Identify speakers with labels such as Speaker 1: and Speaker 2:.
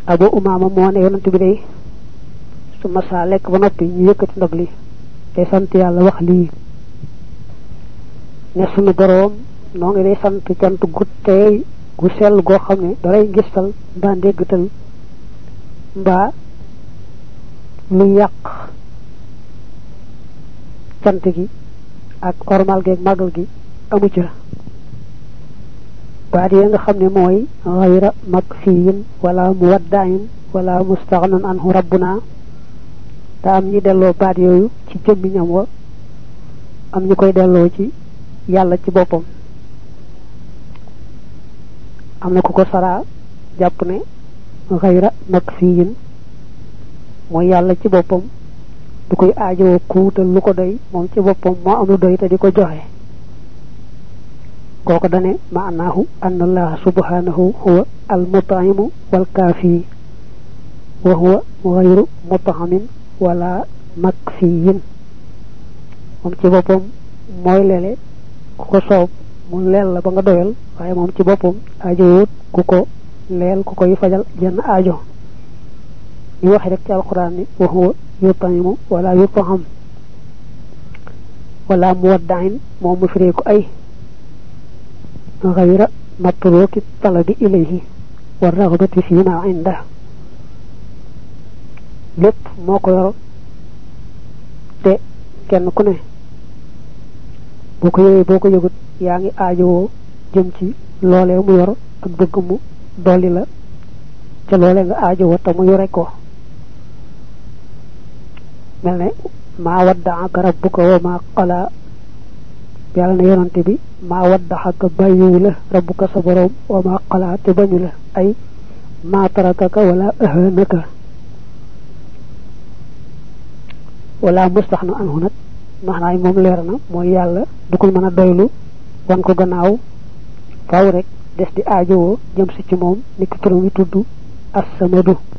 Speaker 1: Abu Umaama moo ne yonent bi day su ma saa lekk ba noppi ñu yëkkati ndab li te sant yàlla wax lii ne sunu boroom noo ngi day sant cant gu teey gu sell goo xam ne daray ngistal mbaa ndéggtal mbaa lu yàq cant gi ak ormal gi ak màggal gi amu ca baat yi nga xam ne mooy xayra makfiyin wala muwaddain wala mustaghnan anhu rabbuna te am ñi delloo baat yooyu ci jëmmi ñam wa am ñu koy delloo ci yàlla ci boppam am na ku ko saraa jàpp ne xayra makfiyin mooy yàlla ci boppam du koy aajowoo ku wutal lu ko doy moom ci boppam moo am lu doy te di ko joxe kooku dane maanaahu anna allaha subhanahu huwa al mut'imu wal kaafi wa huwa ghayru mut'amin wala makfiyin moom ci boppam mooy leele ku ko soob mu leel la ba nga doyal waaye moom ci boppam aajowut ku ko leel ku koy fajal jenn aajo ñu waxe rek ci alquran ni wa huwa yut'imu wala yut'am wala muwadda'in moom mu firee ko ay غير متروك الطلب إليه والرغبة فيما عنده lépp moo ko yor te kenn ku ne boo ko yëgee boo ko yëgut yaa ngi aajowoo jëm ci loolee mu yor ak bëgg mu dolli la ca loolee nga aajowoo te mu yore ko mel ne maa waddaaka rabbuka wa maa qala yàlla na yonante bi maa waddaxaka bàyyiwu la rabbuka sa boroom wa maa qala te bañu la ay maa tarakaka wala ahanaka wala mustaxna anhu nag maanaam moom leer na mooy yàlla du ko mën a doylu wan ko gannaaw faaw rek des di aajowoo jëm si ci moom ni ko turam wi tudd as-samadu